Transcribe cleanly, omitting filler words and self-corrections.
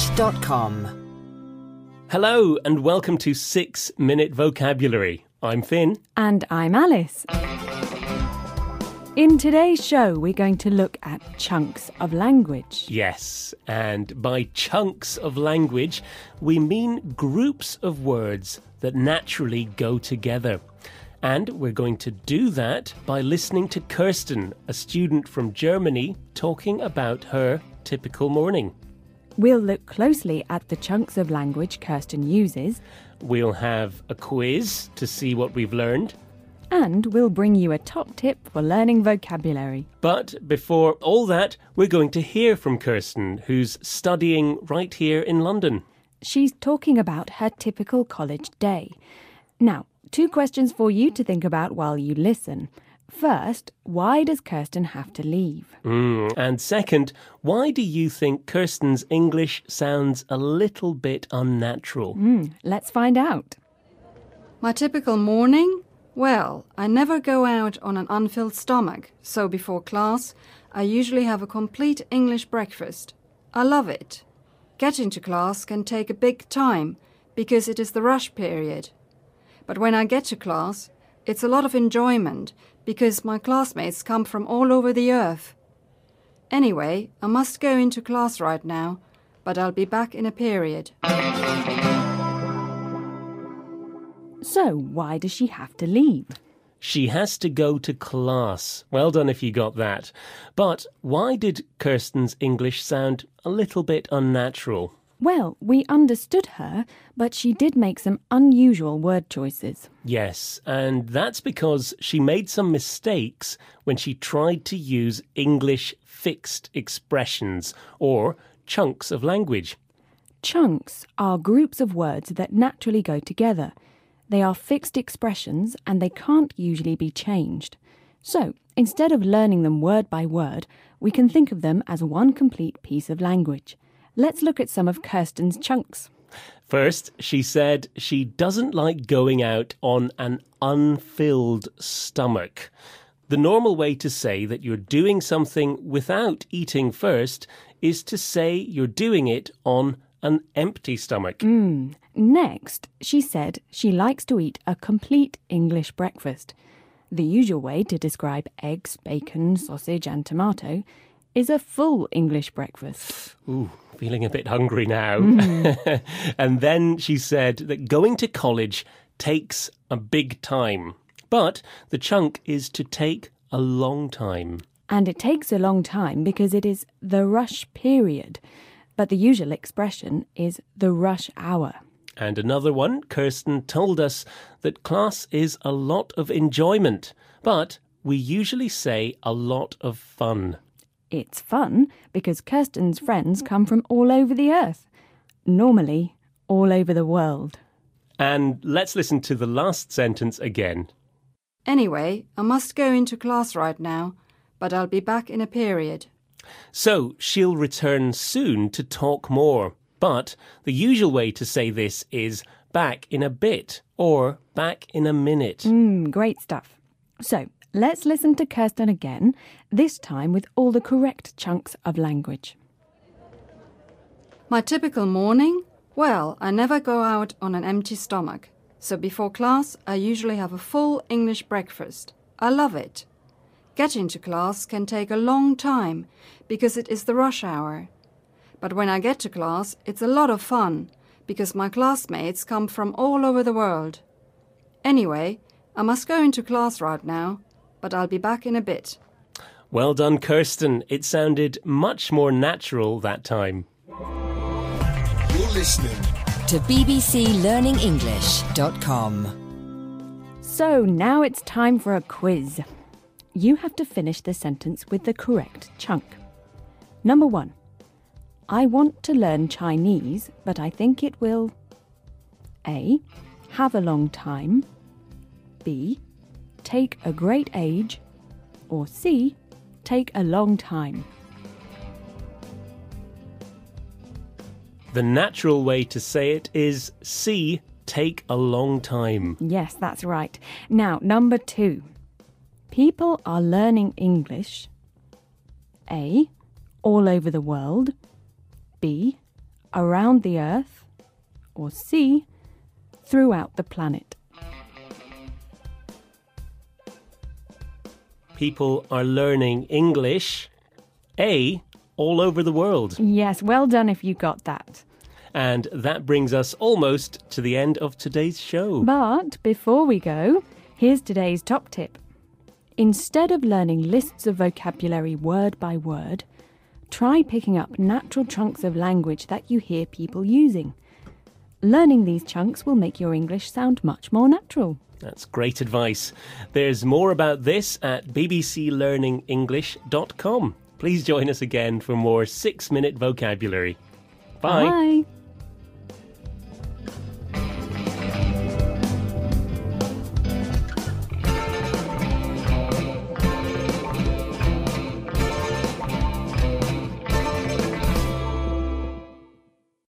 learningenglish.com. Hello and welcome to 6 Minute Vocabulary. I'm Finn. And I'm Alice. In today's show, we're going to look at chunks of language. Yes, and by chunks of language, we mean groups of words that naturally go together. And we're going to do that by listening to Kirsten, a student from Germany, talking about her typical morning. We'll look closely at the chunks of language Kirsten uses. We'll have a quiz to see what we've learned. And we'll bring you a top tip for learning vocabulary. But before all that, we're going to hear from Kirsten, who's studying right here in London. She's talking about her typical college day. Now, 2 questions for you to think about while you listen. First, why does Kirsten have to leave? And second, why do you think Kirsten's English sounds a little bit unnatural? Let's find out. My typical morning? Well, I never go out on an unfilled stomach, so before class, I usually have a complete English breakfast. I love it. Getting to class can take a big time, because it is the rush period. But when I get to class, it's a lot of enjoyment, because my classmates come from all over the earth. Anyway, I must go into class right now, but I'll be back in a period. So, why does she have to leave? She has to go to class. Well done if you got that. But why did Kirsten's English sound a little bit unnatural? Well, we understood her, but she did make some unusual word choices. Yes, and that's because she made some mistakes when she tried to use English fixed expressions, or chunks of language. Chunks are groups of words that naturally go together. They are fixed expressions and they can't usually be changed. So, instead of learning them word by word, we can think of them as one complete piece of language. Let's look at some of Kirsten's chunks. First, she said she doesn't like going out on an unfilled stomach. The normal way to say that you're doing something without eating first is to say you're doing it on an empty stomach. Next, she said she likes to eat a complete English breakfast. The usual way to describe eggs, bacon, sausage and tomato is a full English breakfast. Ooh, feeling a bit hungry now. And then she said that going to college takes a big time. But the chunk is to take a long time. And it takes a long time because it is the rush period. But the usual expression is the rush hour. And another one, Kirsten told us that class is a lot of enjoyment, but we usually say a lot of fun. It's fun because Kirsten's friends come from all over the earth. Normally, all over the world. And let's listen to the last sentence again. Anyway, I must go into class right now, but I'll be back in a period. So she'll return soon to talk more. But the usual way to say this is back in a bit or back in a minute. Great stuff. So, let's listen to Kirsten again, this time with all the correct chunks of language. My typical morning? Well, I never go out on an empty stomach. So before class, I usually have a full English breakfast. I love it. Getting to class can take a long time because it is the rush hour. But when I get to class, it's a lot of fun because my classmates come from all over the world. Anyway, I must go into class right now, but I'll be back in a bit. Well done, Kirsten. It sounded much more natural that time. You're listening to bbclearningenglish.com. So now it's time for a quiz. You have to finish the sentence with the correct chunk. Number 1. I want to learn Chinese, but I think it will A. Have a long time, B. Take a great age, or C. Take a long time. The natural way to say it is C. Take a long time. Yes, that's right. Now, number 2. People are learning English. A. All over the world. B. around the Earth, or C, throughout the planet. People are learning English, A, all over the world. Yes, well done if you got that. And that brings us almost to the end of today's show. But before we go, here's today's top tip. Instead of learning lists of vocabulary word by word, try picking up natural chunks of language that you hear people using. Learning these chunks will make your English sound much more natural. That's great advice. There's more about this at bbclearningenglish.com. Please join us again for more 6-minute vocabulary. Bye. Bye.